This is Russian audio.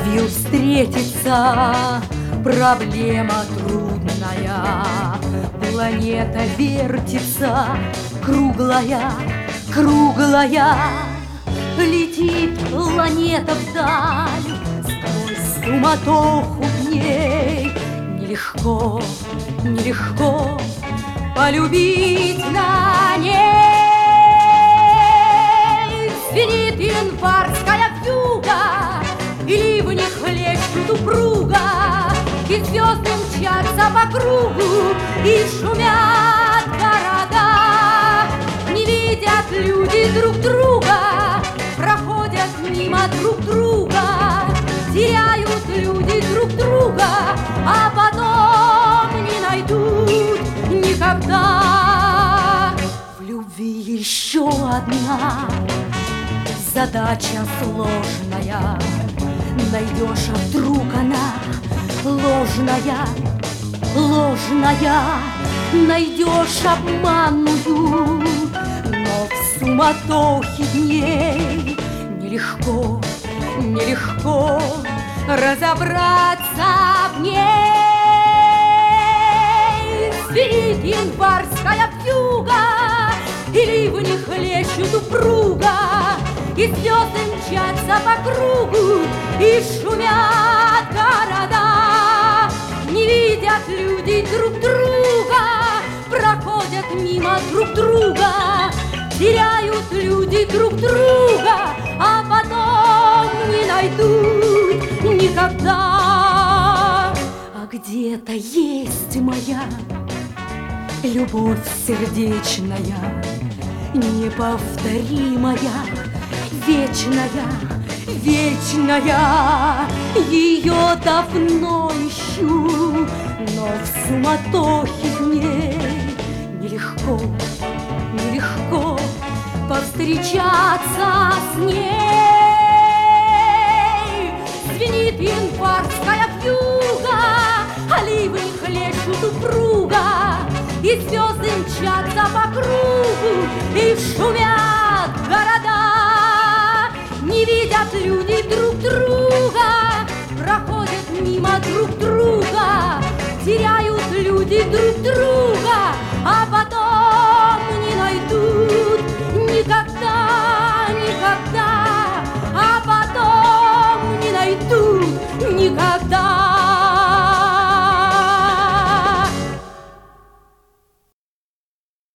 любовью встретиться проблема трудная. Планета вертится, круглая, круглая. Летит планета вдаль, сквозь суматоху дней. Нелегко, нелегко полюбить на ней. Звенит январская вьюга, и ливни хлещут упруга, и звезды мчатся по кругу, и шумят города. Не видят люди друг друга, проходят мимо друг друга, теряют люди друг друга, а потом не найдут никогда. В любви еще одна задача сложная. Найдешь, а вдруг она ложная, ложная. Найдешь обманную, но в суматохе дней нелегко, нелегко разобраться в ней. Звенит январская вьюга, и ливни хлещут упруга, и звезды мчатся по кругу, и шумят города. Не видят люди друг друга, проходят мимо друг друга, теряют люди друг друга, а потом не найдут никогда. А где-то есть моя любовь сердечная, неповторимая, вечная, вечная. Ее давно ищу, но в суматохе дней нелегко, нелегко повстречаться с ней. Звенит январская вьюга, а ливни хлещут упруга, и звезды мчатся по кругу, и шумят города. Не видят люди друг друга, проходят мимо друг друга, теряют люди друг друга.